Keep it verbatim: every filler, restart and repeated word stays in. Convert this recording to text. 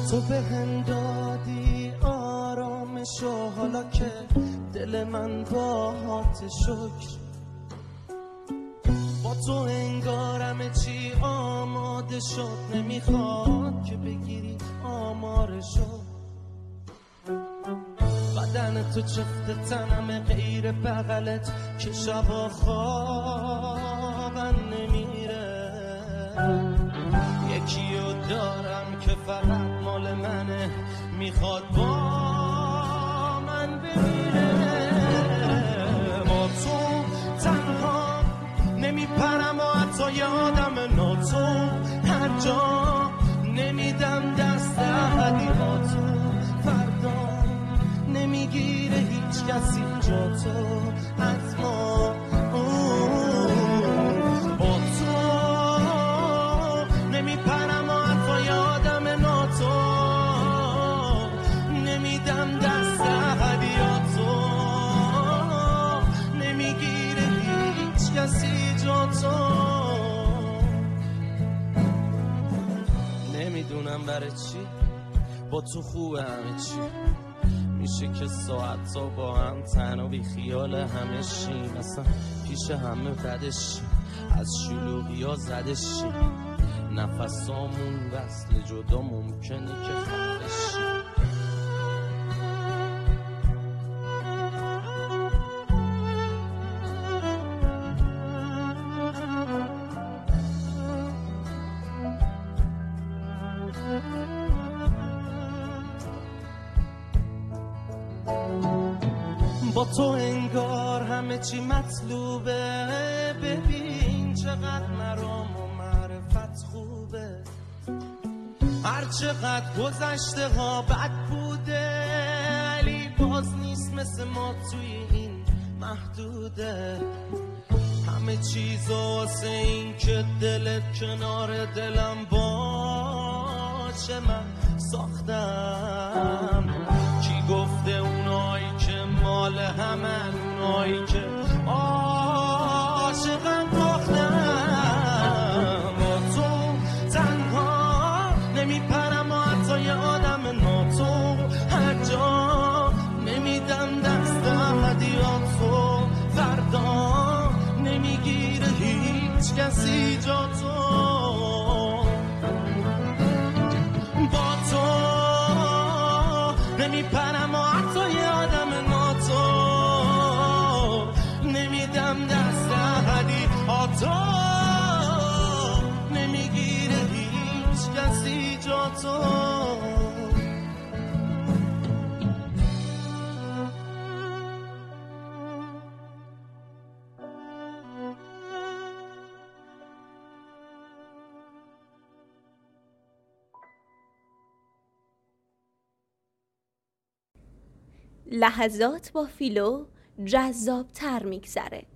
تو به هم دادی آرامشو، حالا که دل من باهات شکر. با تو انگارم چی آماده شد، نمیخواد که بگیری آمارشو. بدن تو چفت تنم غیر بغلت که شبا خوابم نمیره. یکیو دارم که فقط مال منه، میخواد با من بمیره. با تو تنها نمیپرم و حتی یادم ناتو، هر جا نمیدم دست هدیهاتو. فردا نمیگیره هیچ کسی جا تو از ما. با تو نمیپرم و حتی یادم ناتو، نمیدم دست هدیهاتو. نمیگیره هیچ کسی جا تو. نمیدونم برای چی با تو خوبه همه چی، میشه که ساعت تا با هم تنها بی خیال همه شیم. اصلا پیش همه بدشیم، از شلوغی ها زدشیم. نفسامون وصل جدا ممکنه که خفشیم. با تو انگار همه چی مطلوبه. ببین چقدر مرام و معرفت خوبه. هر چقدر گذشته ها بد بوده، ولی باز نیست مثل ما توی این محدوده. همه چیز واسه این که دلت کنار دلم باشه من ساختم. کی گفته اونایی که مال همن، اونایی که عاشقم باختم. با تو تنها نمیپرم و حتی یه آدم ناتو، هر جا نمیدم دستم هدیهاتو. فردا نمیگیره هیچ کسی جا تو. با تو نمیپرم و حتی یه آدم ناتو، نمیدم دست هدیهاتو. نمیگیره هیچ کسی جا تو. لحظات با فیلو جذاب تر میگذره.